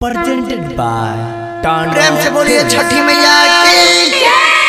presented by प्रेम से बोलिए छठी मैया की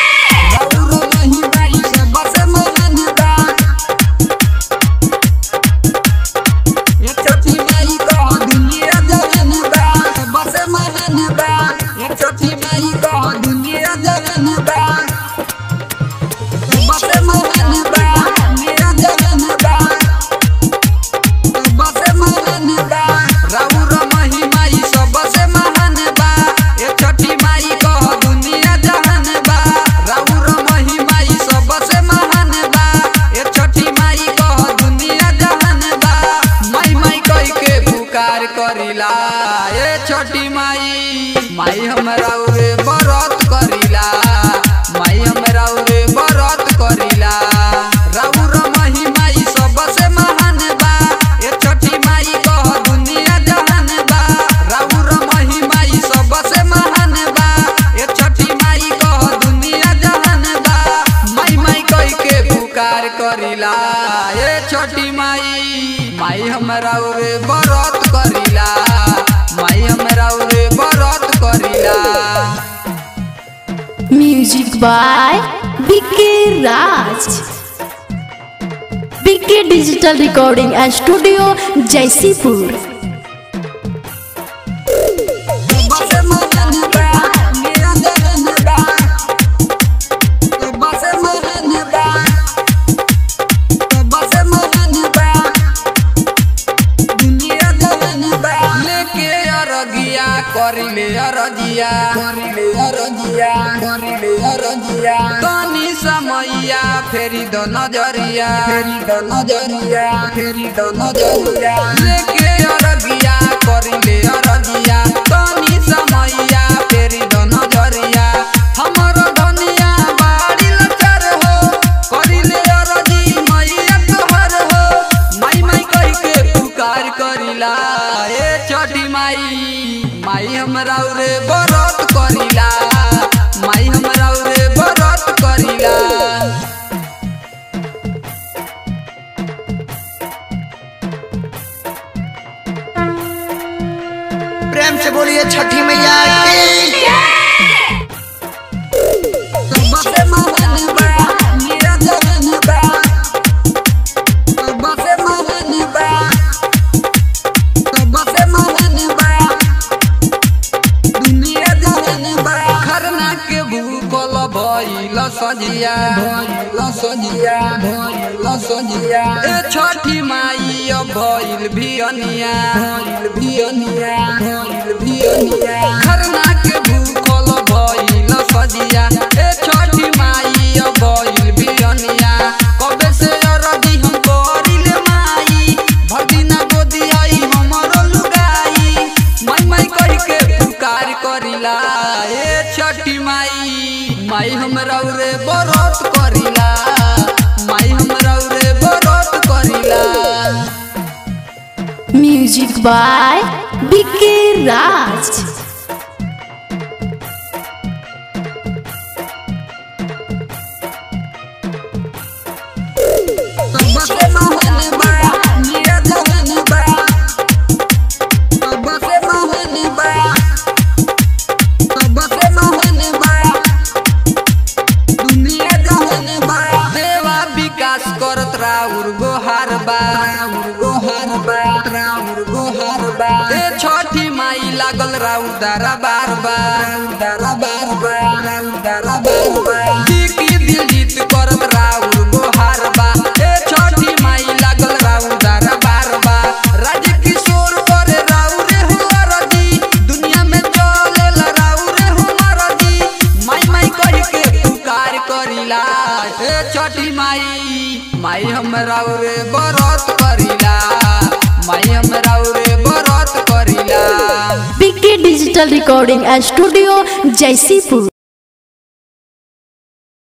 करिला ये छोटी माई माई हमरा रे बरत करिला माई हमरा रे बरत करिला राउर मही माई सबसे महान बा ये छोटी माई कह दुनिया जहान बा राउर मही माई सबसे महान बा ये छोटी माई कह दुनिया जहान बा माई माई कह के पुकार करिला ये छोटी माई हमरा रे बरत करिला माई हमरा रे बरत करिला। Music by BK Raj, BK digital recording and studio Jaisipur. करिले अरजिया तनी समैया फेरी दो नजरिया लेके अरजिया करिले अरजिया तनी समैया फेरी दो नजरिया हमर धनिया बाड़ी लचर हो करिले अरजी मैया तोहर हो माई माई कह के पुकार करिला ए छोटी माई हमरा रे बरत करिला माई हमरा रे बरत करिला। प्रेम से बोलिए छठी मैया की सजिया ए छठी माई भइल भियनिया खरना के भूखल भइल सजिया ए छठी माई भइल भियनिया कबे से अरजी हम करिले माई भर दिना गोदी आई हमरो लुगाई माई माई कह के पुकार करिला ए छठी माई हमरा रे बरत करिला माई हमरा रे बरत करिला। म्यूजिक बाय बीके राज, करत राउर गोहार बा ए छठी माई लागल राउर दारा बार दिल जीत करत राउर गोहार बा ए छठी माई लागल राउर दारा बार राज किशोर करे राउर हो अरजी दुनिया में चलेला राउर हो अरजी माई माई कह के पुकार करिला ए छठी माई हमरा रे बरत करिला माई हमरा रे बरत करिला। BK digital recording and studio Jaisipur.